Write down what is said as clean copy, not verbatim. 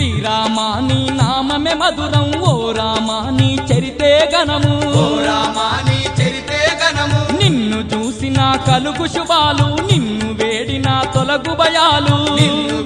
శ్రీరామా నీ నామమే మధురం ఓ రామా నీ చరితే గణము ఓ రామా నీ చరితే గణము నిన్ను చూసిన కలుగు శుభాలు నిన్ను వేడిన తొలగు భయాలు నిన్ను